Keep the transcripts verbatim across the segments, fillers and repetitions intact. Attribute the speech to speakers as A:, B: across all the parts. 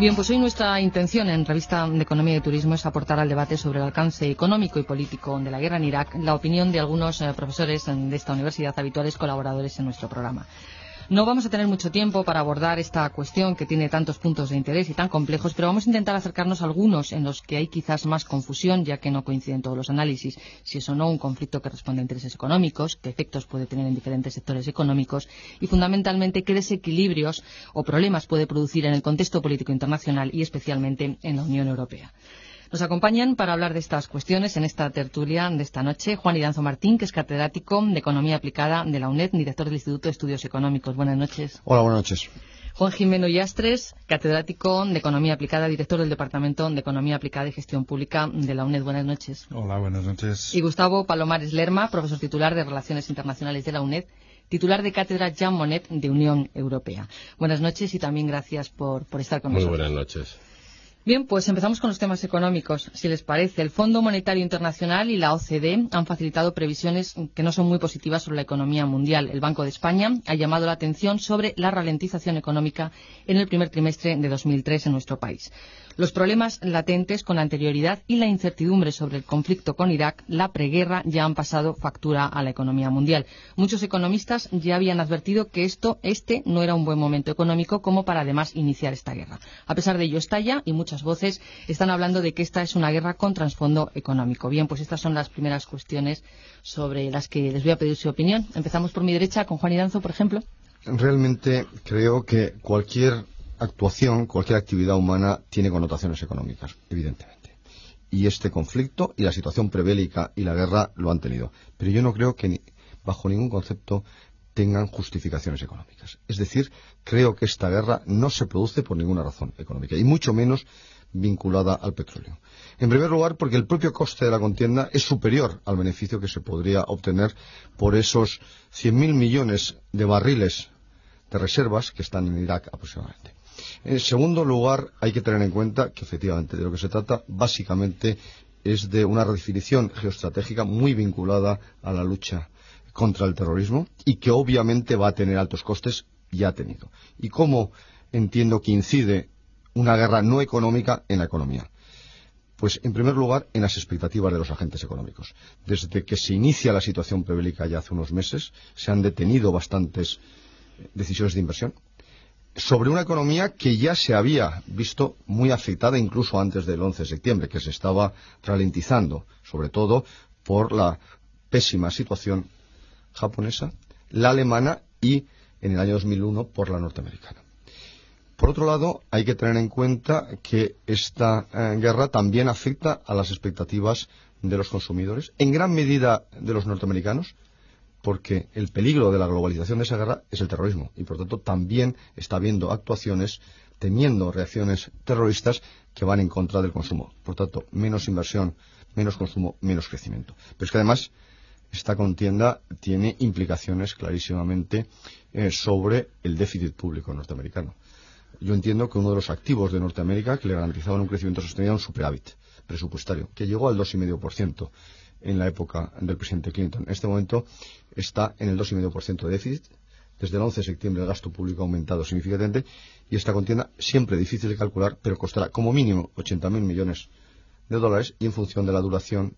A: Bien, pues hoy nuestra intención en Revista de Economía y Turismo es aportar al debate sobre el alcance económico y político de la guerra en Irak la opinión de algunos eh, profesores de esta universidad, habituales colaboradores en nuestro programa. No vamos a tener mucho tiempo para abordar esta cuestión que tiene tantos puntos de interés y tan complejos, pero vamos a intentar acercarnos a algunos en los que hay quizás más confusión, ya que no coinciden todos los análisis, si es o no un conflicto que responde a intereses económicos, qué efectos puede tener en diferentes sectores económicos y, fundamentalmente, qué desequilibrios o problemas puede producir en el contexto político internacional y, especialmente, en la Unión Europea. Nos acompañan para hablar de estas cuestiones en esta tertulia de esta noche Juan Iranzo Martín, que es catedrático de Economía Aplicada de la UNED, director del Instituto de Estudios Económicos. Buenas noches.
B: Hola, buenas noches.
A: Juan Jimeno Yastres, catedrático de Economía Aplicada, director del Departamento de Economía Aplicada y Gestión Pública de la UNED. Buenas noches.
C: Hola, buenas noches.
A: Y Gustavo Palomares Lerma, profesor titular de Relaciones Internacionales de la UNED, titular de cátedra Jean Monnet de Unión Europea. Buenas noches y también gracias por, por estar con
D: Muy
A: nosotros.
D: Muy buenas noches.
A: Bien, pues empezamos con los temas económicos. Si les parece, el Fondo Monetario Internacional y la O C D E han facilitado previsiones que no son muy positivas sobre la economía mundial. El Banco de España ha llamado la atención sobre la ralentización económica en el primer trimestre de dos mil tres en nuestro país. Los problemas latentes con anterioridad y la incertidumbre sobre el conflicto con Irak, la preguerra, ya han pasado factura a la economía mundial. Muchos economistas ya habían advertido que esto, este no era un buen momento económico como para además iniciar esta guerra. A pesar de ello, estalla y muchas voces están hablando de que esta es una guerra con trasfondo económico. Bien, pues estas son las primeras cuestiones sobre las que les voy a pedir su opinión. Empezamos por mi derecha con Juan Iranzo, por ejemplo.
B: Realmente creo que cualquier actuación, cualquier actividad humana tiene connotaciones económicas, evidentemente. Y este conflicto y la situación prebélica y la guerra lo han tenido. Pero yo no creo que ni, bajo ningún concepto tengan justificaciones económicas. Es decir, creo que esta guerra no se produce por ninguna razón económica, y mucho menos vinculada al petróleo. En primer lugar, porque el propio coste de la contienda es superior al beneficio que se podría obtener por esos cien mil millones de barriles de reservas que están en Irak aproximadamente. En segundo lugar, hay que tener en cuenta que efectivamente de lo que se trata básicamente es de una redefinición geoestratégica muy vinculada a la lucha contra el terrorismo y que obviamente va a tener altos costes y ha tenido. ¿Y cómo entiendo que incide una guerra no económica en la economía? Pues, en primer lugar, en las expectativas de los agentes económicos. Desde que se inicia la situación prebélica ya hace unos meses, se han detenido bastantes decisiones de inversión sobre una economía que ya se había visto muy afectada incluso antes del once de septiembre, que se estaba ralentizando, sobre todo por la pésima situación japonesa, la alemana y, en el año dos mil uno, por la norteamericana. Por otro lado, hay que tener en cuenta que esta eh, guerra también afecta a las expectativas de los consumidores, en gran medida de los norteamericanos, porque el peligro de la globalización de esa guerra es el terrorismo y, por tanto, también está habiendo actuaciones temiendo reacciones terroristas que van en contra del consumo. Por tanto, menos inversión, menos consumo, menos crecimiento. Pero es que además esta contienda tiene implicaciones clarísimamente eh, sobre el déficit público norteamericano. Yo entiendo que uno de los activos de Norteamérica que le garantizaban un crecimiento sostenido era un superávit presupuestario, que llegó al dos coma cinco por ciento en la época del presidente Clinton. En este momento está en el dos coma cinco por ciento de déficit. Desde el once de septiembre el gasto público ha aumentado significativamente y esta contienda, siempre difícil de calcular, pero costará como mínimo ochenta mil millones de dólares y en función de la duración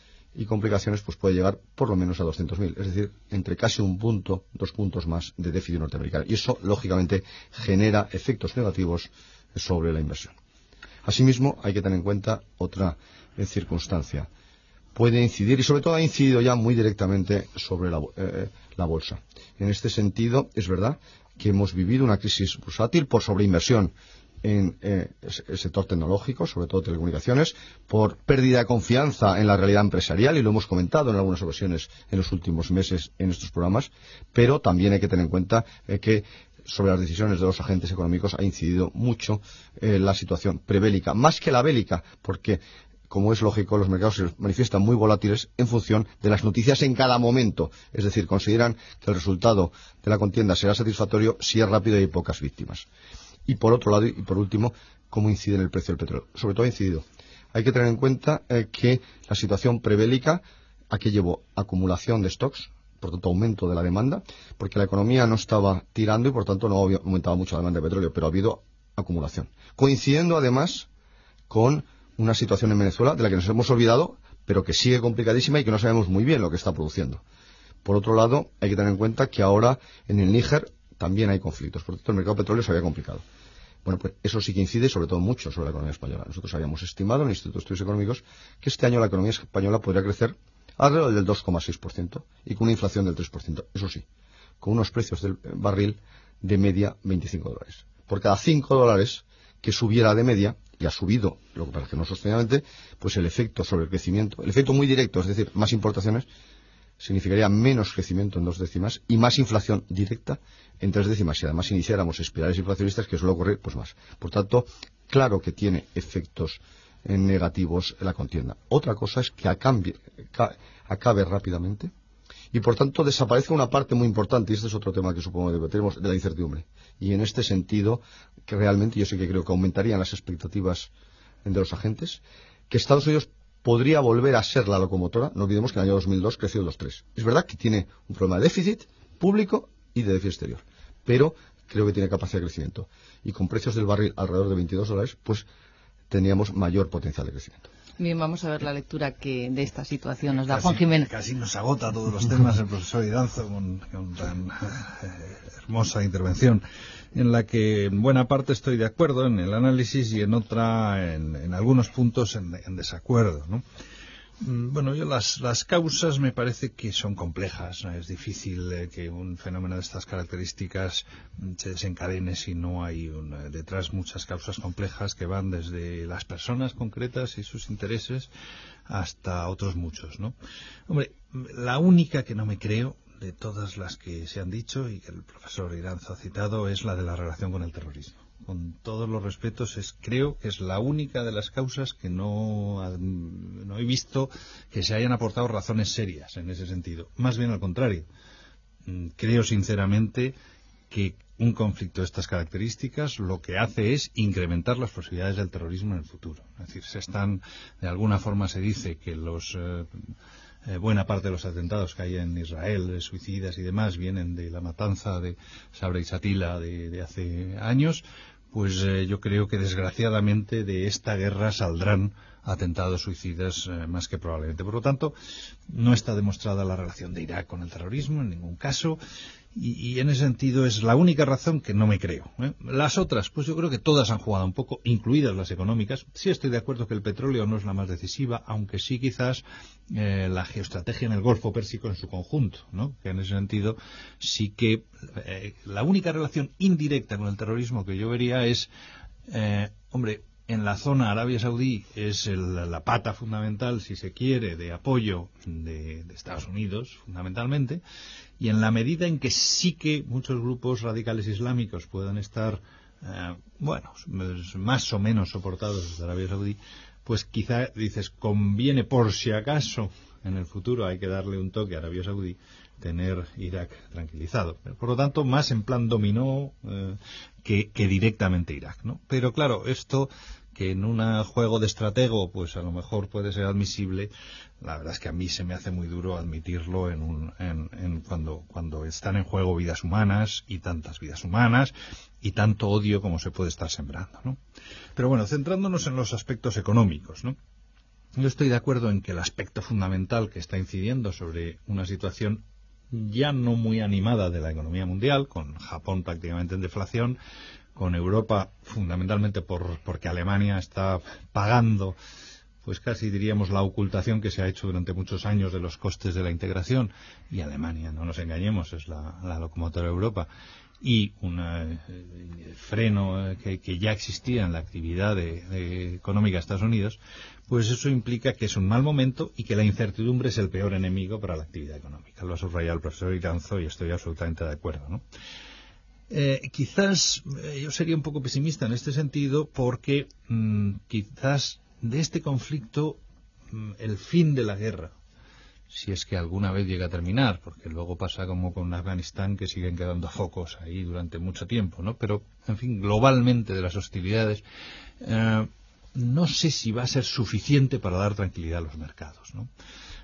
B: y complicaciones pues puede llegar por lo menos a doscientos mil, es decir, entre casi un punto, dos puntos más de déficit norteamericano. Y eso, lógicamente, genera efectos negativos sobre la inversión. Asimismo, hay que tener en cuenta otra eh, circunstancia. Puede incidir, y sobre todo ha incidido ya muy directamente sobre la, eh, la bolsa. En este sentido, es verdad que hemos vivido una crisis bursátil por sobreinversión en eh, el sector tecnológico, sobre todo telecomunicaciones, por pérdida de confianza en la realidad empresarial, y lo hemos comentado en algunas ocasiones en los últimos meses en estos programas, pero también hay que tener en cuenta eh, que sobre las decisiones de los agentes económicos ha incidido mucho eh, la situación prebélica, más que la bélica, porque, como es lógico, los mercados se manifiestan muy volátiles en función de las noticias en cada momento. Es decir, consideran que el resultado de la contienda será satisfactorio si es rápido y hay pocas víctimas. Y por otro lado, y por último, cómo incide en el precio del petróleo. Sobre todo ha incidido. Hay que tener en cuenta eh, que la situación prebélica, ¿a qué llevó? Acumulación de stocks, por tanto aumento de la demanda, porque la economía no estaba tirando y por tanto no aumentaba mucho la demanda de petróleo, pero ha habido acumulación. Coincidiendo además con una situación en Venezuela de la que nos hemos olvidado, pero que sigue complicadísima y que no sabemos muy bien lo que está produciendo. Por otro lado, hay que tener en cuenta que ahora en el Níger también hay conflictos. Por lo tanto, el mercado de petróleo se había complicado. Bueno, pues eso sí que incide sobre todo mucho sobre la economía española. Nosotros habíamos estimado en el Instituto de Estudios Económicos que este año la economía española podría crecer alrededor del dos coma seis por ciento y con una inflación del tres por ciento. Eso sí, con unos precios del barril de media veinticinco dólares. Por cada cinco dólares que subiera de media, y ha subido, lo que parece que no sostenidamente, pues el efecto sobre el crecimiento, el efecto muy directo, es decir, más importaciones, significaría menos crecimiento en dos décimas y más inflación directa en tres décimas. Si además iniciáramos espirales inflacionistas, que suele ocurrir, pues más. Por tanto, claro que tiene efectos eh, negativos en la contienda. Otra cosa es que acabe, acabe rápidamente y, por tanto, desaparezca una parte muy importante, y este es otro tema que supongo que debatiremos, de la incertidumbre. Y en este sentido, que realmente yo sí que creo que aumentarían las expectativas de los agentes, que Estados Unidos podría volver a ser la locomotora. No olvidemos que en el año dos mil dos creció el dos coma tres. Es verdad que tiene un problema de déficit público y de déficit exterior, pero creo que tiene capacidad de crecimiento. Y con precios del barril alrededor de veintidós dólares, pues tendríamos mayor potencial de crecimiento.
A: Bien, vamos a ver la lectura que de esta situación nos da
C: casi,
A: Juan Jiménez.
C: Casi nos agota todos los temas el profesor Iranzo con, con tan eh, hermosa intervención, en la que en buena parte estoy de acuerdo en el análisis y en otra, en, en algunos puntos, en, en desacuerdo, ¿no? Bueno, yo las, las causas me parece que son complejas, ¿no? Es difícil eh, que un fenómeno de estas características se desencadene si no hay un, detrás muchas causas complejas que van desde las personas concretas y sus intereses hasta otros muchos, ¿no? Hombre, la única que no me creo de todas las que se han dicho y que el profesor Iranzo ha citado es la de la relación con el terrorismo. Con todos los respetos, es, creo que es la única de las causas que no, no he visto que se hayan aportado razones serias en ese sentido. Más bien al contrario. Creo sinceramente que un conflicto de estas características lo que hace es incrementar las posibilidades del terrorismo en el futuro. Es decir, se están, de alguna forma se dice que los... Eh, Eh, buena parte de los atentados que hay en Israel, de suicidas y demás, vienen de la matanza de Sabra y Shatila de, de hace años, pues eh, yo creo que desgraciadamente de esta guerra saldrán atentados suicidas eh, más que probablemente. Por lo tanto, no está demostrada la relación de Irak con el terrorismo en ningún caso, y, y en ese sentido es la única razón que no me creo, ¿eh? Las otras, pues yo creo que todas han jugado un poco, incluidas las económicas. Sí estoy de acuerdo que el petróleo no es la más decisiva, aunque sí quizás eh, la geoestrategia en el Golfo Pérsico en su conjunto, ¿no? Que en ese sentido sí que eh, la única relación indirecta con el terrorismo que yo vería es, eh, hombre, en la zona Arabia Saudí es el, la pata fundamental, si se quiere, de apoyo de, de Estados Unidos, fundamentalmente, y en la medida en que sí que muchos grupos radicales islámicos puedan estar, eh, bueno, más o menos soportados desde Arabia Saudí, pues quizá, dices, conviene por si acaso, en el futuro hay que darle un toque a Arabia Saudí, tener Irak tranquilizado. Por lo tanto, más en plan dominó eh, que, que directamente Irak, ¿no? Pero claro, esto que en un juego de estratego pues a lo mejor puede ser admisible, la verdad es que a mí se me hace muy duro admitirlo en un, en, en cuando, cuando están en juego vidas humanas y tantas vidas humanas y tanto odio como se puede estar sembrando, ¿no? Pero bueno, centrándonos en los aspectos económicos, ¿no? Yo estoy de acuerdo en que el aspecto fundamental que está incidiendo sobre una situación ya no muy animada de la economía mundial, con Japón prácticamente en deflación, con Europa fundamentalmente por, porque Alemania está pagando, pues casi diríamos la ocultación que se ha hecho durante muchos años de los costes de la integración, y Alemania, no nos engañemos, es la, la locomotora de Europa, y un eh, freno eh, que, que ya existía en la actividad de, de económica de Estados Unidos, pues eso implica que es un mal momento y que la incertidumbre es el peor enemigo para la actividad económica. Lo ha subrayado el profesor Iranzo y estoy absolutamente de acuerdo, ¿no? Eh, quizás eh, yo sería un poco pesimista en este sentido porque mmm, quizás de este conflicto mmm, el fin de la guerra, si es que alguna vez llega a terminar, porque luego pasa como con Afganistán, que siguen quedando focos ahí durante mucho tiempo, ¿no? Pero, en fin, globalmente de las hostilidades, eh, no sé si va a ser suficiente para dar tranquilidad a los mercados, ¿no?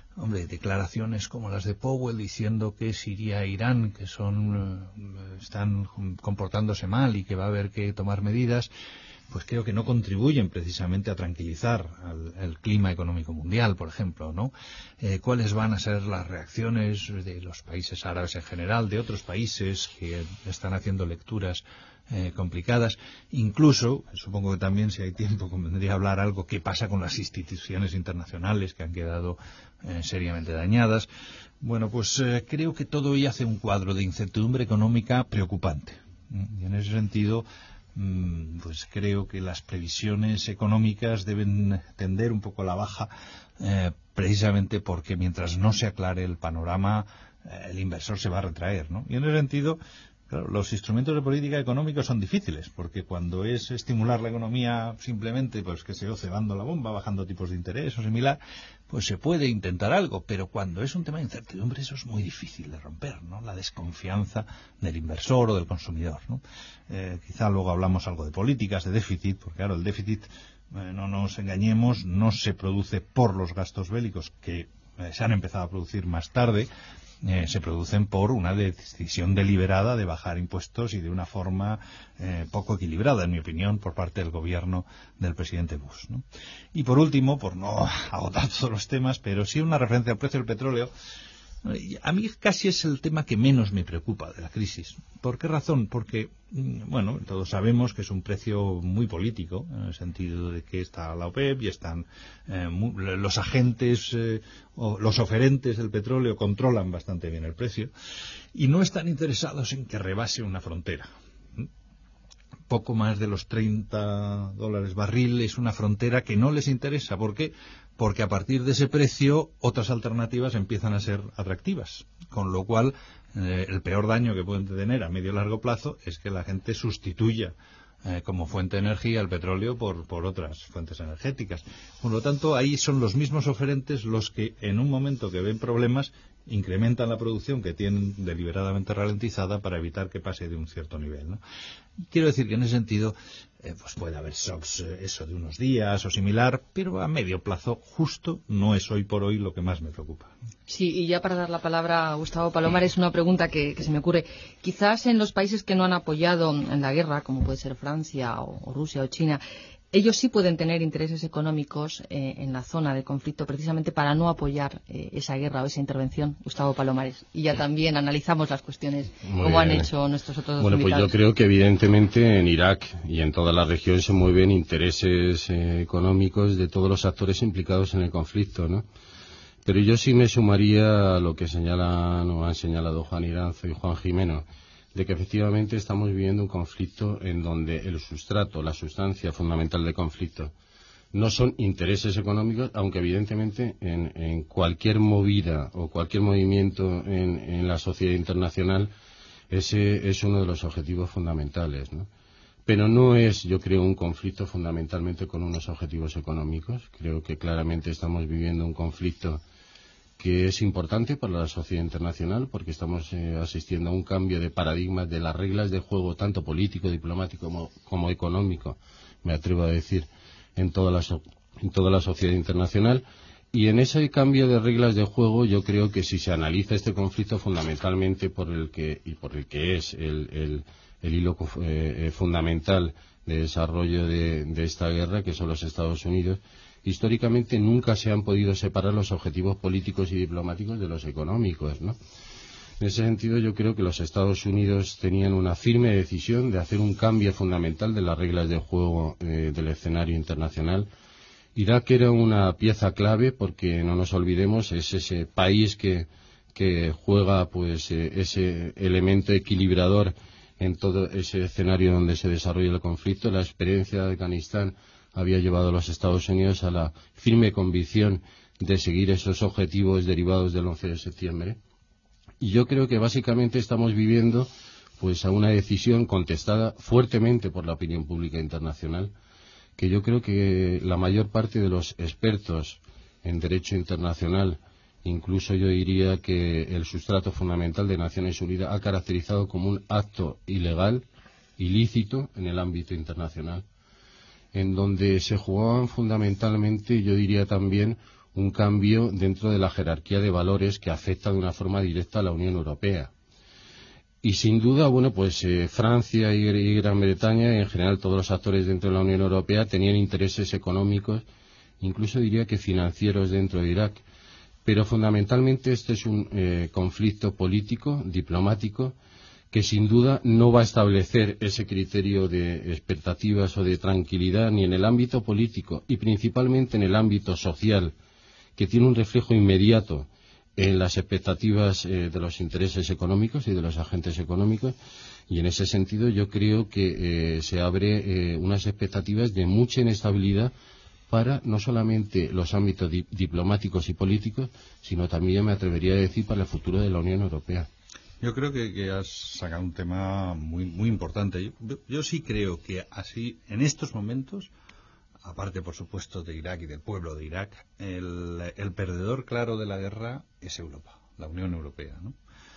C: Hombre, declaraciones como las de Powell diciendo que Siria e Irán, que son están comportándose mal y que va a haber que tomar medidas, pues creo que no contribuyen precisamente a tranquilizar al, al clima económico mundial, por ejemplo, ¿no? Eh, ¿Cuáles van a ser las reacciones de los países árabes en general, de otros países que están haciendo lecturas Eh, complicadas? Incluso, supongo que también, si hay tiempo, convendría hablar algo qué pasa con las instituciones internacionales que han quedado eh, seriamente dañadas. Bueno, pues eh, creo que todo ello hace un cuadro de incertidumbre económica preocupante. Y en ese sentido, mmm, pues creo que las previsiones económicas deben tender un poco a la baja, eh, precisamente porque mientras no se aclare el panorama, eh, el inversor se va a retraer, ¿no? Y en ese sentido, claro, los instrumentos de política económica son difíciles, porque cuando es estimular la economía simplemente, pues que se yo, cebando la bomba, bajando tipos de interés o similar, pues se puede intentar algo, pero cuando es un tema de incertidumbre eso es muy difícil de romper, ¿no? La desconfianza del inversor o del consumidor, ¿no? Eh, quizá luego hablamos algo de políticas, de déficit, porque claro, el déficit, eh, no nos engañemos, no se produce por los gastos bélicos que eh, se han empezado a producir más tarde. Eh, se producen por una decisión deliberada de bajar impuestos y de una forma eh, poco equilibrada, en mi opinión, por parte del gobierno del presidente Bush, ¿no? Y por último, por no agotar todos los temas, pero sí una referencia al precio del petróleo. A mí casi es el tema que menos me preocupa de la crisis. ¿Por qué razón? Porque, bueno, todos sabemos que es un precio muy político, en el sentido de que está la OPEP y están eh, muy, los agentes eh, o los oferentes del petróleo controlan bastante bien el precio y no están interesados en que rebase una frontera. Poco más de los treinta dólares barril es una frontera que no les interesa. ¿Por qué? Porque a partir de ese precio otras alternativas empiezan a ser atractivas, con lo cual eh, el peor daño que pueden tener a medio y largo plazo es que la gente sustituya eh, como fuente de energía el petróleo por, por otras fuentes energéticas. Por lo tanto, ahí son los mismos oferentes los que en un momento que ven problemas incrementan la producción que tienen deliberadamente ralentizada para evitar que pase de un cierto nivel, ¿no? Quiero decir que en ese sentido eh, pues puede haber shocks, eh, eso de unos días o similar, pero a medio plazo justo no es hoy por hoy lo que más me preocupa.
A: Sí, y ya para dar la palabra a Gustavo Palomares, una pregunta que, que se me ocurre. Quizás en los países que no han apoyado en la guerra, como puede ser Francia o, o Rusia o China, ellos sí pueden tener intereses económicos eh, en la zona de conflicto precisamente para no apoyar eh, esa guerra o esa intervención. Gustavo Palomares. Y ya también analizamos las cuestiones
D: Muy
A: como
D: bien.
A: han hecho nuestros otros
D: Bueno,
A: invitados.
D: pues yo creo que evidentemente en Irak y en toda la región se mueven intereses eh, económicos de todos los actores implicados en el conflicto, ¿no? Pero yo sí me sumaría a lo que señalan o han señalado Juan Iranzo y Juan Jimeno, de que efectivamente estamos viviendo un conflicto en donde el sustrato, la sustancia fundamental del conflicto, no son intereses económicos, aunque evidentemente en, en cualquier movida o cualquier movimiento en, en la sociedad internacional ese es uno de los objetivos fundamentales, ¿no? Pero no es, yo creo, un conflicto fundamentalmente con unos objetivos económicos. Creo que claramente estamos viviendo un conflicto que es importante para la sociedad internacional porque estamos eh, asistiendo a un cambio de paradigmas de las reglas de juego, tanto político, diplomático como, como económico, me atrevo a decir, en toda, la so en toda la sociedad internacional. Y en ese cambio de reglas de juego yo creo que si se analiza este conflicto fundamentalmente por el que, y por el que es el, el, el hilo eh, fundamental de desarrollo de, de esta guerra, que son los Estados Unidos, históricamente nunca se han podido separar los objetivos políticos y diplomáticos de los económicos, ¿no? En ese sentido yo creo que los Estados Unidos tenían una firme decisión de hacer un cambio fundamental de las reglas de juego eh, del escenario internacional. Irak era una pieza clave porque, no nos olvidemos, es ese país que, que juega pues eh, ese elemento equilibrador en todo ese escenario donde se desarrolla el conflicto. La experiencia de Afganistán había llevado a los Estados Unidos a la firme convicción de seguir esos objetivos derivados del once de septiembre. Y yo creo que básicamente estamos viviendo pues a una decisión contestada fuertemente por la opinión pública internacional, que yo creo que la mayor parte de los expertos en derecho internacional, incluso yo diría que el sustrato fundamental de Naciones Unidas, ha caracterizado como un acto ilegal, ilícito en el ámbito internacional, en donde se jugaban fundamentalmente, yo diría también, un cambio dentro de la jerarquía de valores que afecta de una forma directa a la Unión Europea. Y sin duda, bueno, pues eh, Francia y, y Gran Bretaña, y en general todos los actores dentro de la Unión Europea, tenían intereses económicos, incluso diría que financieros dentro de Irak. Pero fundamentalmente este es un eh, conflicto político, diplomático, que sin duda no va a establecer ese criterio de expectativas o de tranquilidad ni en el ámbito político y principalmente en el ámbito social, que tiene un reflejo inmediato en las expectativas eh, de los intereses económicos y de los agentes económicos, y en ese sentido yo creo que eh, se abre eh, unas expectativas de mucha inestabilidad para no solamente los ámbitos di diplomáticos y políticos, sino también, me atrevería a decir, para el futuro de la Unión Europea.
C: Yo creo que, que has sacado un tema muy muy importante. Yo, yo, yo sí creo que así, en estos momentos, aparte por supuesto de Irak y del pueblo de Irak, el, el perdedor claro de la guerra es Europa, la Unión Europea, ¿no?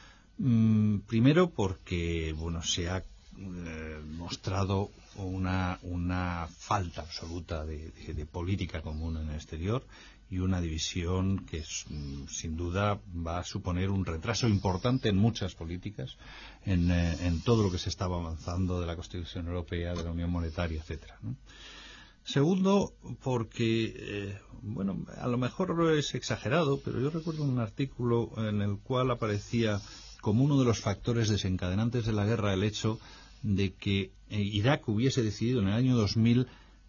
C: Mm, primero porque, bueno, se ha eh, mostrado una, una falta absoluta de, de, de política común en el exterior y una división que es, sin duda va a suponer un retraso importante en muchas políticas, en, eh, en todo lo que se estaba avanzando de la Constitución Europea, de la Unión Monetaria, etcétera, ¿no? Segundo, porque, eh, bueno, a lo mejor es exagerado, pero yo recuerdo un artículo en el cual aparecía como uno de los factores desencadenantes de la guerra el hecho de que Irak hubiese decidido en el año dos mil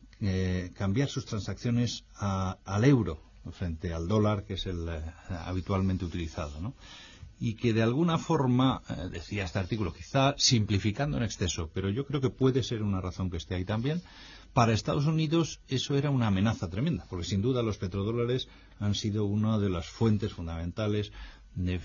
C: eh, cambiar sus transacciones a, al euro frente al dólar, que es el eh, habitualmente utilizado, ¿no? Y que de alguna forma, eh, decía este artículo, quizá simplificando en exceso, pero yo creo que puede ser una razón que esté ahí también, para Estados Unidos eso era una amenaza tremenda, porque sin duda los petrodólares han sido una de las fuentes fundamentales de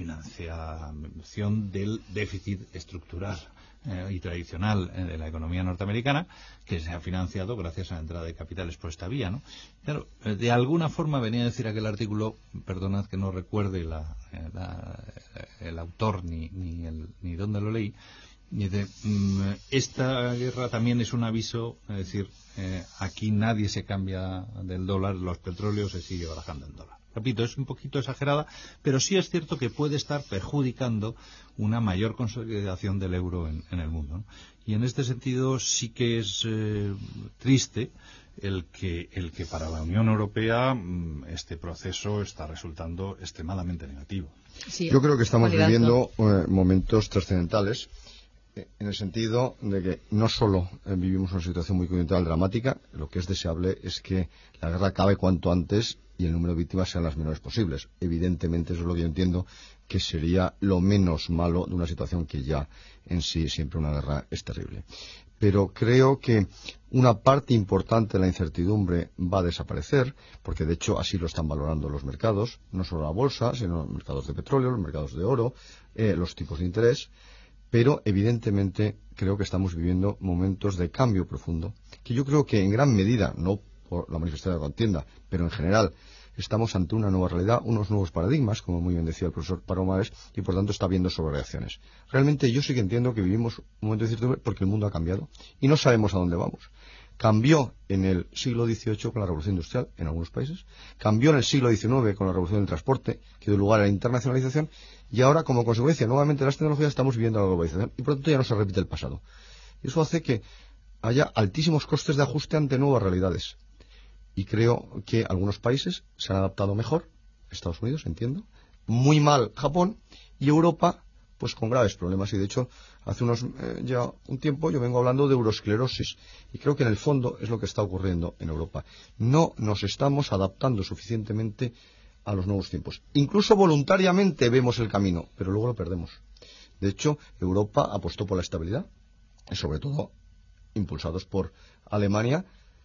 C: financiación del déficit estructural eh, y tradicional eh, de la economía norteamericana, que se ha financiado gracias a la entrada de capitales por esta vía, ¿no? Claro, eh, de alguna forma venía a decir aquel artículo, perdonad que no recuerde la, la, el autor ni, ni, el, ni dónde lo leí, y dice, mmm, esta guerra también es un aviso, es decir, eh, aquí nadie se cambia del dólar, los petróleos se sigue barajando en dólar. Repito, es un poquito exagerada, pero sí es cierto que puede estar perjudicando una mayor consolidación del euro en, en el mundo, ¿no? Y en este sentido sí que es eh, triste el que, el que para la Unión Europea este proceso está resultando extremadamente negativo.
B: Sí, yo creo que estamos viviendo eh, momentos trascendentales, en el sentido de que no solo eh, vivimos una situación muy coyuntural dramática, lo que es deseable es que la guerra acabe cuanto antes y el número de víctimas sean las menores posibles. Evidentemente, eso es lo que yo entiendo que sería lo menos malo de una situación que ya en sí siempre una guerra es terrible. Pero creo que una parte importante de la incertidumbre va a desaparecer, porque de hecho así lo están valorando los mercados, no solo la bolsa, sino los mercados de petróleo, los mercados de oro, eh, los tipos de interés. Pero, evidentemente, creo que estamos viviendo momentos de cambio profundo, que yo creo que en gran medida, no por la manifestación de la contienda, pero en general, estamos ante una nueva realidad, unos nuevos paradigmas, como muy bien decía el profesor Palomares, y por tanto está habiendo sobrereacciones. Realmente yo sí que entiendo que vivimos un momento de incertidumbre porque el mundo ha cambiado y no sabemos a dónde vamos. Cambió en el siglo dieciocho con la revolución industrial en algunos países, cambió en el siglo diecinueve con la revolución del transporte, que dio lugar a la internacionalización, y ahora, como consecuencia nuevamente de las tecnologías, estamos viviendo la globalización y por lo tanto ya no se repite el pasado. Y eso hace que haya altísimos costes de ajuste ante nuevas realidades. Y creo que algunos países se han adaptado mejor, Estados Unidos, entiendo, muy mal Japón, y Europa, pues con graves problemas. Y de hecho, hace unos eh, ya un tiempo yo vengo hablando de eurosclerosis. Y creo que en el fondo es lo que está ocurriendo en Europa. No nos estamos adaptando suficientemente a los nuevos tiempos. Incluso voluntariamente vemos el camino, pero luego lo perdemos. De hecho, Europa apostó por la estabilidad, y sobre todo impulsados por Alemania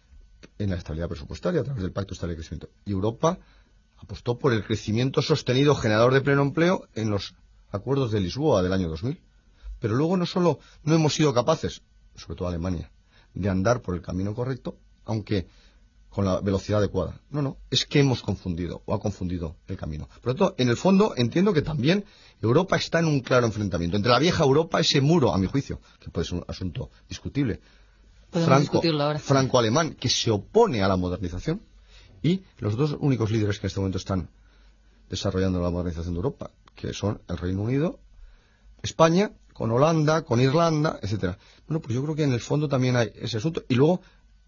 B: en la estabilidad presupuestaria a través del Pacto de Estabilidad y Crecimiento. Y Europa apostó por el crecimiento sostenido generador de pleno empleo en los acuerdos de Lisboa del año dos mil. Pero luego no solo no hemos sido capaces, sobre todo Alemania, de andar por el camino correcto, aunque con la velocidad adecuada. No, no, es que hemos confundido, o ha confundido el camino. Por lo tanto, en el fondo, entiendo que también Europa está en un claro enfrentamiento. Entre la vieja Europa, ese muro, a mi juicio, que puede ser un asunto discutible, franco, franco-alemán, que se opone a la modernización, Y los dos únicos líderes que en este momento están desarrollando la modernización de Europa, que son el Reino Unido, España, con Holanda, con Irlanda, etcétera. Bueno, pues yo creo que en el fondo también hay ese asunto. Y luego,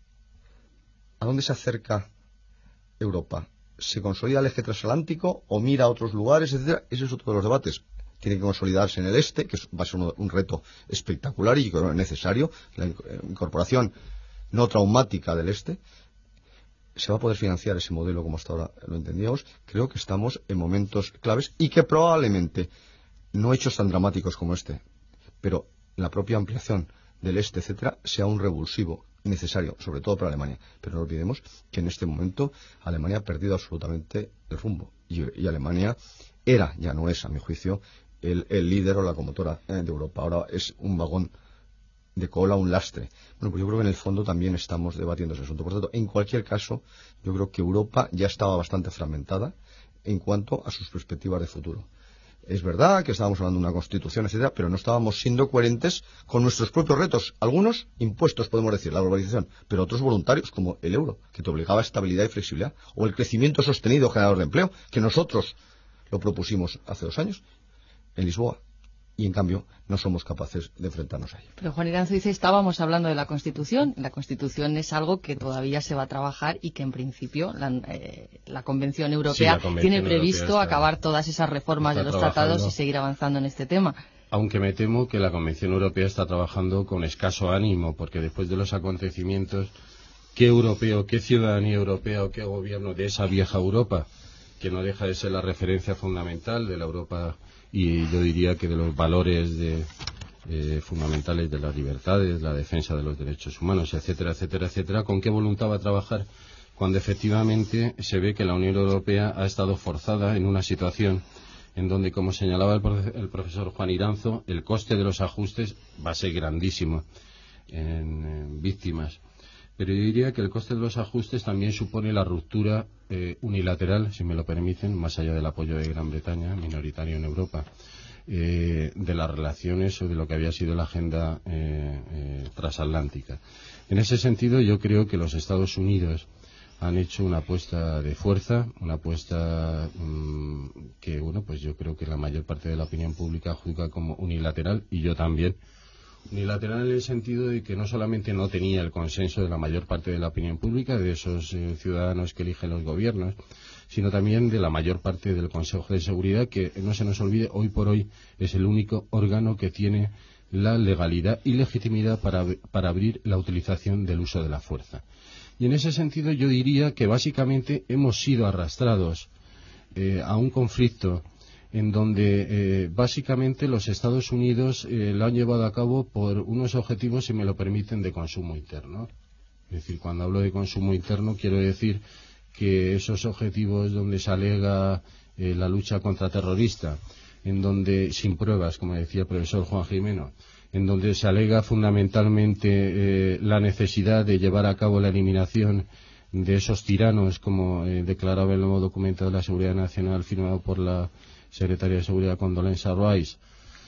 B: ¿a dónde se acerca Europa? ¿Se consolida el eje transatlántico o mira a otros lugares, etcétera? Ese es otro de los debates. Tiene que consolidarse en el este, que va a ser un, un reto espectacular y creo necesario, la incorporación no traumática del este. ¿Se va a poder financiar ese modelo como hasta ahora lo entendíamos? Creo que estamos en momentos claves y que probablemente, no hechos tan dramáticos como este, pero la propia ampliación del este, etcétera, sea un revulsivo necesario, sobre todo para Alemania. Pero no olvidemos que en este momento Alemania ha perdido absolutamente el rumbo. Y, y Alemania era, ya no es, a mi juicio, el, el líder o la locomotora eh, de Europa. Ahora es un vagón de cola, un lastre. Bueno, pues yo creo que en el fondo también estamos debatiendo ese asunto. Por tanto, en cualquier caso, yo creo que Europa ya estaba bastante fragmentada en cuanto a sus perspectivas de futuro. Es verdad que estábamos hablando de una constitución, etcétera, pero no estábamos siendo coherentes con nuestros propios retos. Algunos impuestos, podemos decir, la globalización, pero otros voluntarios, como el euro, que te obligaba a estabilidad y flexibilidad, o el crecimiento sostenido generador de empleo, que nosotros lo propusimos hace dos años en Lisboa. Y, en cambio, no somos capaces de enfrentarnos a ello.
A: Pero Juan Iranzo dice, estábamos hablando de la Constitución. La Constitución es algo que todavía se va a trabajar y que, en principio, la, eh, la Convención Europea sí, la Convención tiene previsto Europea está, acabar todas esas reformas de los tratados y seguir avanzando en este tema.
D: Aunque me temo que la Convención Europea está trabajando con escaso ánimo, porque después de los acontecimientos, ¿qué europeo, qué ciudadanía europea o qué gobierno de esa vieja Europa, que no deja de ser la referencia fundamental de la Europa y yo diría que de los valores de, eh, fundamentales de las libertades, la defensa de los derechos humanos, etcétera, etcétera, etcétera, ¿con qué voluntad va a trabajar cuando efectivamente se ve que la Unión Europea ha estado forzada en una situación en donde, como señalaba el, profe el profesor Juan Iranzo, el coste de los ajustes va a ser grandísimo en, en víctimas? Pero yo diría que el coste de los ajustes también supone la ruptura eh, unilateral, si me lo permiten, más allá del apoyo de Gran Bretaña, minoritario en Europa, eh, de las relaciones o de lo que había sido la agenda eh, eh, transatlántica. En ese sentido, yo creo que los Estados Unidos han hecho una apuesta de fuerza, una apuesta mmm, que, bueno, pues yo creo que la mayor parte de la opinión pública juzga como unilateral, y yo también. Unilateral en el sentido de que no solamente no tenía el consenso de la mayor parte de la opinión pública, de esos eh, ciudadanos que eligen los gobiernos, sino también de la mayor parte del Consejo de Seguridad, que no se nos olvide, hoy por hoy es el único órgano que tiene la legalidad y legitimidad para, para abrir la utilización del uso de la fuerza. Y en ese sentido yo diría que básicamente hemos sido arrastrados eh, a un conflicto en donde eh, básicamente los Estados Unidos eh, lo han llevado a cabo por unos objetivos, si me lo permiten, de consumo interno. Es decir, cuando hablo de consumo interno quiero decir que esos objetivos donde se alega eh, la lucha contra terrorista, en donde, sin pruebas, como decía el profesor Juan Jimeno, en donde se alega fundamentalmente eh, la necesidad de llevar a cabo la eliminación de esos tiranos, como eh, declaraba el nuevo documento de la Seguridad Nacional firmado por la secretaria de Seguridad Condoleezza Rice,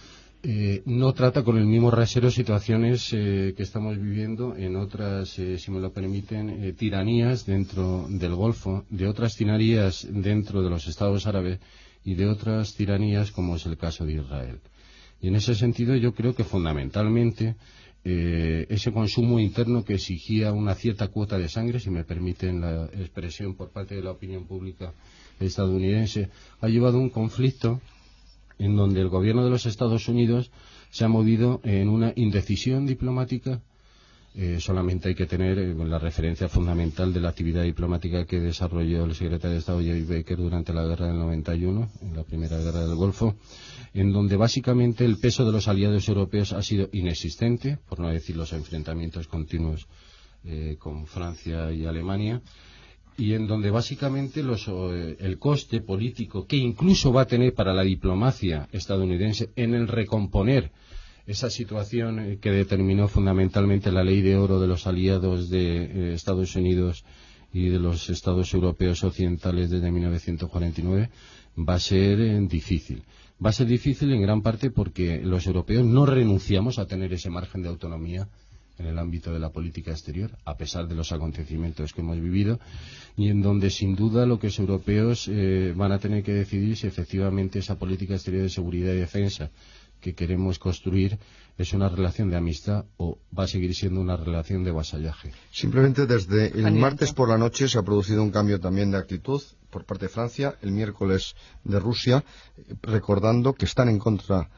D: eh, no trata con el mismo rasero situaciones eh, que estamos viviendo en otras, eh, si me lo permiten, eh, tiranías dentro del Golfo, de otras tiranías dentro de los Estados Árabes y de otras tiranías como es el caso de Israel. Y en ese sentido yo creo que fundamentalmente eh, ese consumo interno que exigía una cierta cuota de sangre, si me permiten la expresión por parte de la opinión pública estadounidense, ha llevado a un conflicto en donde el gobierno de los Estados Unidos se ha movido en una indecisión diplomática. Eh, solamente hay que tener eh, la referencia fundamental de la actividad diplomática que desarrolló el secretario de Estado Jay Baker durante la guerra del noventa y uno, en la primera guerra del Golfo, en donde básicamente el peso de los aliados europeos ha sido inexistente, por no decir los enfrentamientos continuos eh, con Francia y Alemania, y en donde básicamente los, eh, el coste político que incluso va a tener para la diplomacia estadounidense en el recomponer esa situación eh, que determinó fundamentalmente la ley de oro de los aliados de eh, Estados Unidos y de los estados europeos occidentales desde mil novecientos cuarenta y nueve va a ser eh, difícil. Va a ser difícil en gran parte porque los europeos no renunciamos a tener ese margen de autonomía en el ámbito de la política exterior, a pesar de los acontecimientos que hemos vivido, y en donde sin duda lo que los europeos eh, van a tener que decidir si efectivamente esa política exterior de seguridad y defensa que queremos construir es una relación de amistad o va a seguir siendo una relación de vasallaje.
B: Simplemente desde el martes por la noche se ha producido un cambio también de actitud por parte de Francia, el miércoles de Rusia, recordando que están en contra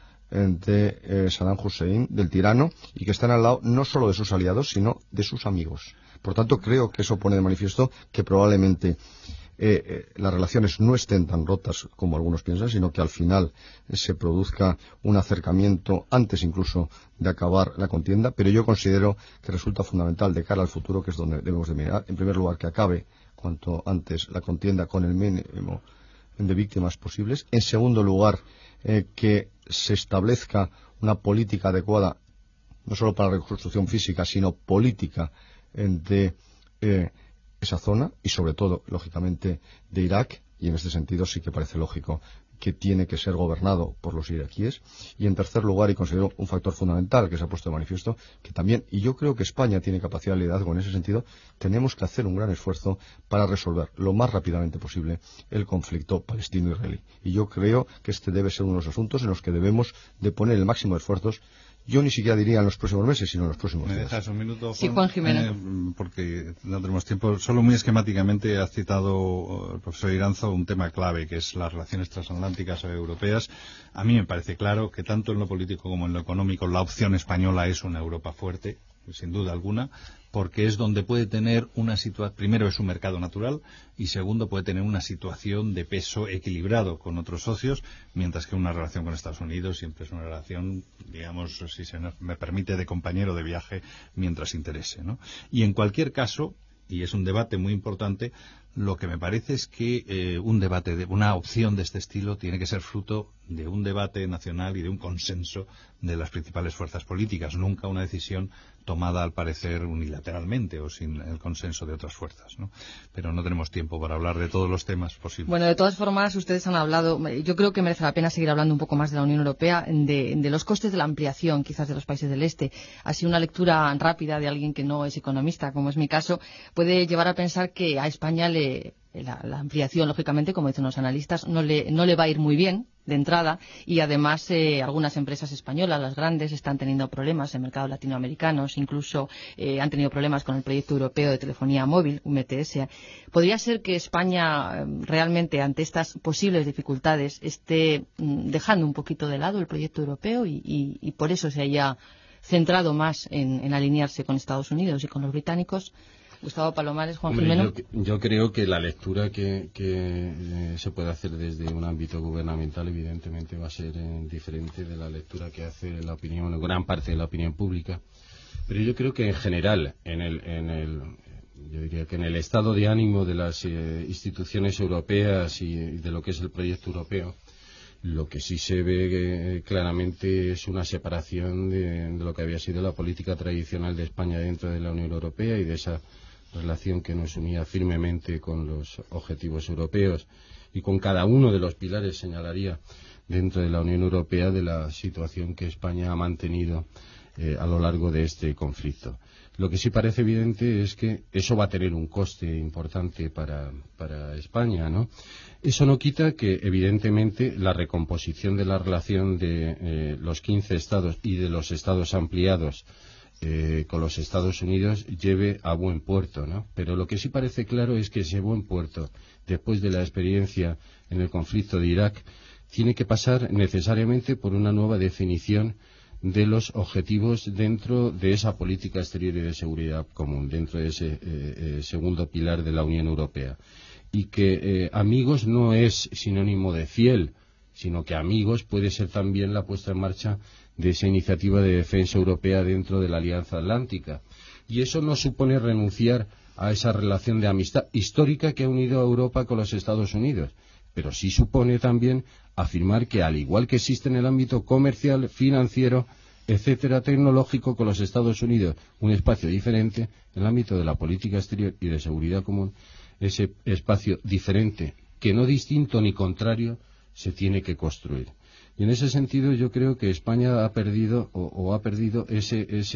B: de eh, Saddam Hussein, del tirano, y que están al lado no solo de sus aliados, sino de sus amigos. Por tanto, creo que eso pone de manifiesto que probablemente eh, eh, las relaciones no estén tan rotas como algunos piensan, sino que al final eh, se produzca un acercamiento antes incluso de acabar la contienda, pero yo considero que resulta fundamental de cara al futuro, que es donde debemos de mirar, en primer lugar, que acabe cuanto antes la contienda con el mínimo de víctimas posibles. En segundo lugar, eh, que se establezca una política adecuada, no solo para la reconstrucción física, sino política eh, de eh, esa zona y sobre todo, lógicamente, de Irak, y en este sentido sí que parece lógico que tiene que ser gobernado por los iraquíes. Y en tercer lugar, y considero un factor fundamental que se ha puesto de manifiesto, que también, y yo creo que España tiene capacidad de liderazgo en ese sentido, tenemos que hacer un gran esfuerzo para resolver lo más rápidamente posible el conflicto palestino-israelí. Y yo creo que este debe ser uno de los asuntos en los que debemos de poner el máximo de esfuerzos. Yo ni siquiera diría en los próximos meses, sino en los próximos días.
C: ¿Me dejas un minuto, Juan?
A: Sí, Juan Jiménez.
C: Eh, porque no tenemos tiempo. Solo muy esquemáticamente ha citado el profesor Iranzo un tema clave, que es las relaciones transatlánticas o europeas. A mí me parece claro que tanto en lo político como en lo económico la opción española es una Europa fuerte, sin duda alguna, porque es donde puede tener una situación, primero es un mercado natural y segundo puede tener una situación de peso equilibrado con otros socios, mientras que una relación con Estados Unidos siempre es una relación, digamos, si se me permite, de compañero de viaje mientras interese, ¿no? Y en cualquier caso, y es un debate muy importante, lo que me parece es que eh, un debate, de una opción de este estilo tiene que ser fruto de un debate nacional y de un consenso de las principales fuerzas políticas, nunca una decisión tomada al parecer unilateralmente o sin el consenso de otras fuerzas, ¿no? Pero no tenemos tiempo para hablar de todos los temas posibles.
A: Bueno, de todas formas, ustedes han hablado, yo creo que merece la pena seguir hablando un poco más de la Unión Europea, de, de los costes de la ampliación, quizás de los países del Este. Así una lectura rápida de alguien que no es economista, como es mi caso, puede llevar a pensar que a España le, la, la ampliación, lógicamente, como dicen los analistas, no le, no le va a ir muy bien de entrada, y además eh, algunas empresas españolas, las grandes, están teniendo problemas en mercados latinoamericanos, incluso eh, han tenido problemas con el proyecto europeo de telefonía móvil, U M T S. ¿Podría ser que España eh, realmente, ante estas posibles dificultades, esté mm, dejando un poquito de lado el proyecto europeo y, y, y por eso se haya centrado más en, en alinearse con Estados Unidos y con los británicos? Gustavo Palomares, Juan
D: Hombre,
A: Jimeno.
D: Yo, yo creo que la lectura que, que eh, se puede hacer desde un ámbito gubernamental evidentemente va a ser eh, diferente de la lectura que hace la opinión, gran parte de la opinión pública. Pero yo creo que en general, en el, en el, yo diría que en el estado de ánimo de las eh, instituciones europeas y, y de lo que es el proyecto europeo, lo que sí se ve eh, claramente es una separación de, de lo que había sido la política tradicional de España dentro de la Unión Europea y de esa relación que nos unía firmemente con los objetivos europeos y con cada uno de los pilares, señalaría, dentro de la Unión Europea, de la situación que España ha mantenido eh, a lo largo de este conflicto. Lo que sí parece evidente es que eso va a tener un coste importante para, para España, ¿no? Eso no quita que, evidentemente, la recomposición de la relación de eh, los quince estados y de los estados ampliados Eh, con los Estados Unidos lleve a buen puerto, ¿no? Pero lo que sí parece claro es que ese buen puerto, después de la experiencia en el conflicto de Irak, tiene que pasar necesariamente por una nueva definición de los objetivos dentro de esa política exterior y de seguridad común, dentro de ese eh, eh, segundo pilar de la Unión Europea. Y que eh, amigos no es sinónimo de fiel, sino que amigos puede ser también la puesta en marcha de esa iniciativa de defensa europea dentro de la Alianza Atlántica. Y eso no supone renunciar a esa relación de amistad histórica que ha unido a Europa con los Estados Unidos, pero sí supone también afirmar que, al igual que existe en el ámbito comercial, financiero, etcétera, tecnológico con los Estados Unidos, un espacio diferente, en el ámbito de la política exterior y de seguridad común, ese espacio diferente, que no distinto ni contrario, se tiene que construir. Y en ese sentido yo creo que España ha perdido o, o ha perdido ese, ese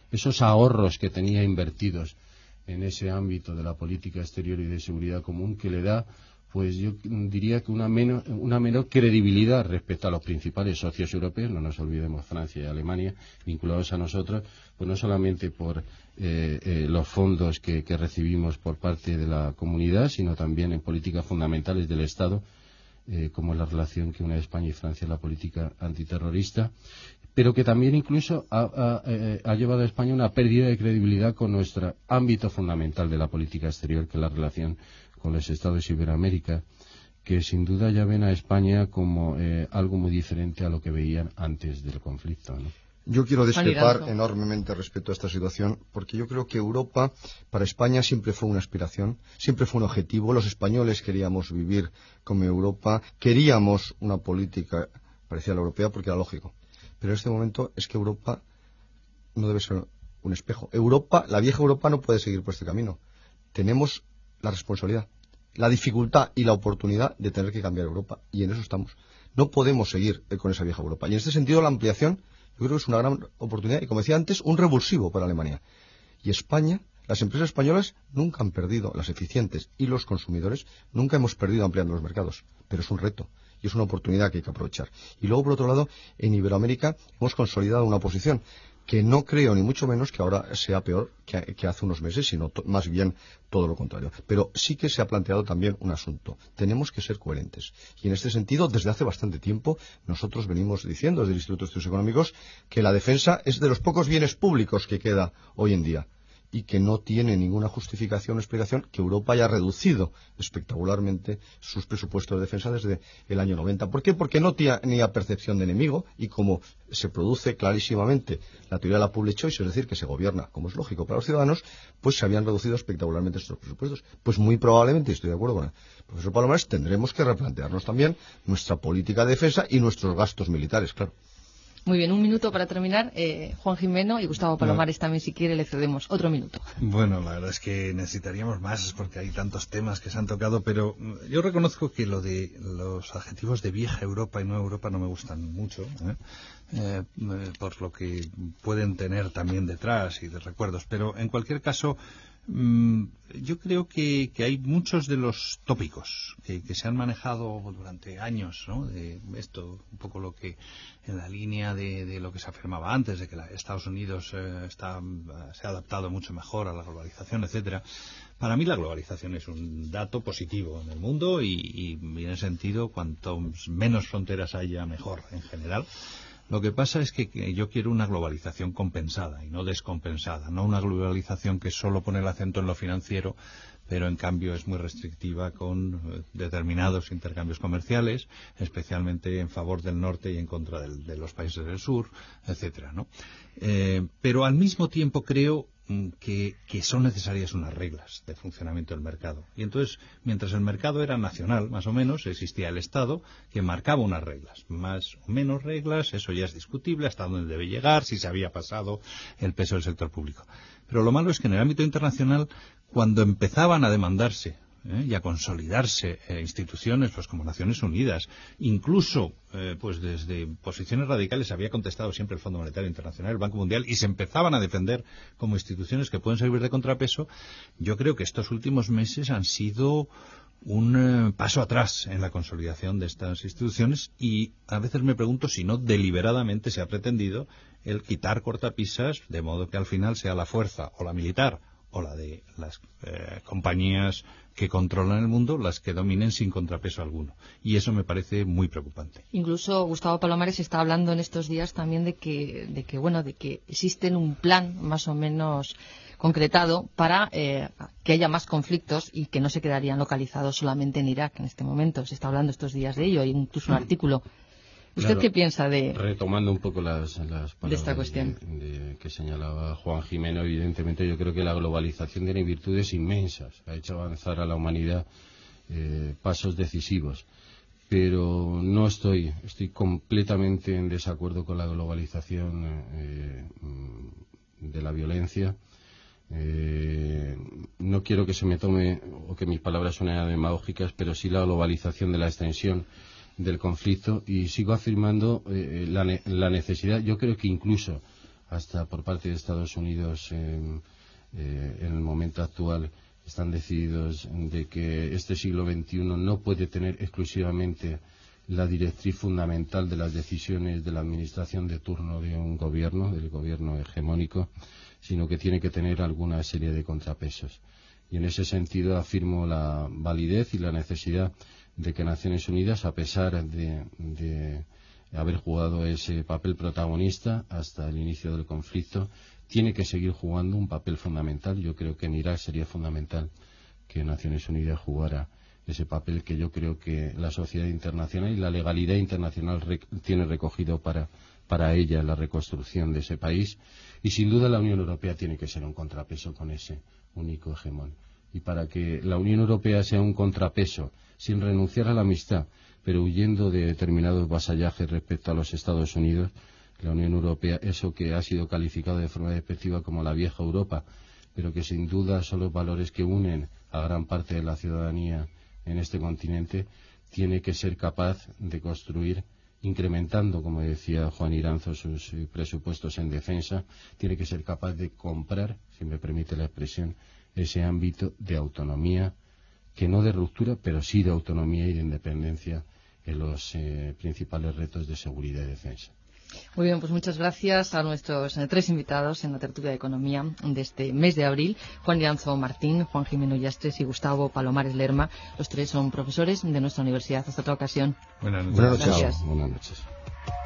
D: esos ahorros que tenía invertidos en ese ámbito de la política exterior y de seguridad común, que le da, pues yo diría que una menor, una menor credibilidad respecto a los principales socios europeos, no nos olvidemos Francia y Alemania, vinculados a nosotros, pues no solamente por eh, eh, los fondos que, que recibimos por parte de la comunidad, sino también en políticas fundamentales del Estado, eh, como la relación que une España y Francia en la política antiterrorista, pero que también incluso ha, ha, eh, ha llevado a España una pérdida de credibilidad con nuestro ámbito fundamental de la política exterior, que es la relación con los Estados de Iberoamérica, que sin duda ya ven a España como eh, algo muy diferente a lo que veían antes del conflicto, ¿no?
B: Yo quiero discrepar enormemente respecto a esta situación, porque yo creo que Europa, para España, siempre fue una aspiración, siempre fue un objetivo. Los españoles queríamos vivir como Europa, queríamos una política parecida a la europea, porque era lógico. Pero en este momento es que Europa no debe ser un espejo. Europa, la vieja Europa no puede seguir por este camino. Tenemos la responsabilidad, la dificultad y la oportunidad de tener que cambiar Europa, y en eso estamos. No podemos seguir con esa vieja Europa. Y en este sentido la ampliación yo creo que es una gran oportunidad y, como decía antes, un revulsivo para Alemania. Y España, las empresas españolas nunca han perdido, las eficientes, y los consumidores nunca hemos perdido ampliando los mercados. Pero es un reto y es una oportunidad que hay que aprovechar. Y luego, por otro lado, en Iberoamérica hemos consolidado una posición que no creo ni mucho menos que ahora sea peor que, que hace unos meses, sino to, más bien todo lo contrario. Pero sí que se ha planteado también un asunto. Tenemos que ser coherentes. Y en este sentido, desde hace bastante tiempo, nosotros venimos diciendo desde el Instituto de Estudios Económicos que la defensa es de los pocos bienes públicos que queda hoy en día, y que no tiene ninguna justificación o explicación que Europa haya reducido espectacularmente sus presupuestos de defensa desde el año noventa. ¿Por qué? Porque no tenía percepción de enemigo, y como se produce clarísimamente la teoría de la public choice, es decir, que se gobierna como es lógico para los ciudadanos, pues se habían reducido espectacularmente estos presupuestos. Pues muy probablemente, y estoy de acuerdo con el profesor Palomares, tendremos que replantearnos también nuestra política de defensa y nuestros gastos militares, claro.
A: Muy bien, un minuto para terminar. Eh, Juan Jimeno y Gustavo Palomares también, si quiere, le cedemos otro minuto.
C: Bueno, la verdad es que necesitaríamos más, porque hay tantos temas que se han tocado, pero yo reconozco que lo de los adjetivos de vieja Europa y nueva Europa no me gustan mucho, ¿eh? Eh, por lo que pueden tener también detrás y de recuerdos, pero en cualquier caso mm, yo creo que, que hay muchos de los tópicos que, que se han manejado durante años, ¿no? De esto, un poco lo que en la línea de, de lo que se afirmaba antes, de que la, Estados Unidos eh, está, se ha adaptado mucho mejor a la globalización, etcétera. Para mí la globalización es un dato positivo en el mundo y, y en ese sentido, cuanto menos fronteras haya, mejor en general. Lo que pasa es que, que yo quiero una globalización compensada y no descompensada, no una globalización que solo pone el acento en lo financiero, pero en cambio es muy restrictiva con eh, determinados intercambios comerciales, especialmente en favor del norte y en contra del, de los países del sur, etcétera, ¿no? Eh, pero al mismo tiempo creo Que, que son necesarias unas reglas de funcionamiento del mercado. Y entonces, mientras el mercado era nacional, más o menos, existía el Estado que marcaba unas reglas. Más o menos reglas, eso ya es discutible, hasta dónde debe llegar, si se había pasado el peso del sector público. Pero lo malo es que en el ámbito internacional, cuando empezaban a demandarse ¿eh? y a consolidarse eh, instituciones pues como Naciones Unidas, incluso eh, pues desde posiciones radicales había contestado siempre el Fondo Monetario Internacional, el Banco Mundial, y se empezaban a defender como instituciones que pueden servir de contrapeso. Yo creo que estos últimos meses han sido un eh, paso atrás en la consolidación de estas instituciones, y a veces me pregunto si no deliberadamente se ha pretendido el quitar cortapisas, de modo que al final sea la fuerza o la militar o la de las eh, compañías que controlan el mundo las que dominen sin contrapeso alguno. Y eso me parece muy preocupante.
A: Incluso Gustavo Palomares está hablando en estos días también de que, de que bueno, de que existe un plan más o menos concretado para eh, que haya más conflictos y que no se quedarían localizados solamente en Irak en este momento. Se está hablando estos días de ello, hay incluso un artículo. ¿Usted
D: claro,
A: qué piensa de
D: retomando un poco las, las palabras
A: de esta cuestión
D: de, de, que señalaba Juan Jimeno? Evidentemente yo creo que la globalización tiene virtudes inmensas, ha hecho avanzar a la humanidad eh, pasos decisivos, pero no estoy estoy completamente en desacuerdo con la globalización eh, de la violencia. Eh, no quiero que se me tome o que mis palabras suenen demagógicas, pero sí la globalización de la extensión del conflicto, y sigo afirmando eh, la, ne la necesidad. Yo creo que incluso hasta por parte de Estados Unidos eh, eh, en el momento actual están decididos de que este siglo veintiuno no puede tener exclusivamente la directriz fundamental de las decisiones de la administración de turno de un gobierno, del gobierno hegemónico, sino que tiene que tener alguna serie de contrapesos. Y en ese sentido afirmo la validez y la necesidad de que Naciones Unidas, a pesar de, de haber jugado ese papel protagonista hasta el inicio del conflicto, tiene que seguir jugando un papel fundamental. Yo creo que en Irak sería fundamental que Naciones Unidas jugara ese papel que yo creo que la sociedad internacional y la legalidad internacional rec tiene recogido para, para ella la reconstrucción de ese país, y sin duda la Unión Europea tiene que ser un contrapeso con ese único hegemón. Y para que la Unión Europea sea un contrapeso, sin renunciar a la amistad, pero huyendo de determinados vasallajes respecto a los Estados Unidos, la Unión Europea, eso que ha sido calificado de forma despectiva como la vieja Europa, pero que sin duda son los valores que unen a gran parte de la ciudadanía en este continente, tiene que ser capaz de construir, incrementando, como decía Juan Iranzo, sus presupuestos en defensa, tiene que ser capaz de comprar, si me permite la expresión, ese ámbito de autonomía, que no de ruptura, pero sí de autonomía y de independencia en los eh, principales retos de seguridad y defensa.
A: Muy bien, pues muchas gracias a nuestros eh, tres invitados en la tertulia de Economía de este mes de abril, Juan Iranzo Martín, Juan Jimeno Yastres y Gustavo Palomares Lerma. Los tres son profesores de nuestra universidad. Hasta otra ocasión.
C: Buenas noches.
B: Buenas noches.
A: Gracias.
D: Buenas noches.